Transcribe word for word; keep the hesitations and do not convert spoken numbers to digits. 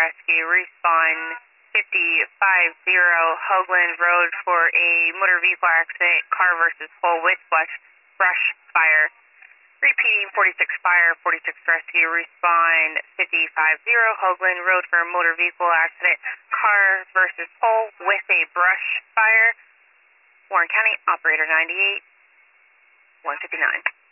Rescue, respond fifty-five zero Hoagland Road for a motor vehicle accident, car versus pole with brush, brush fire. Repeating, forty-six fire, forty-six rescue, respond fifty-five zero Hoagland Road for a motor vehicle accident, car versus pole with a brush fire. Warren County, operator ninety-eight, one fifty-nine.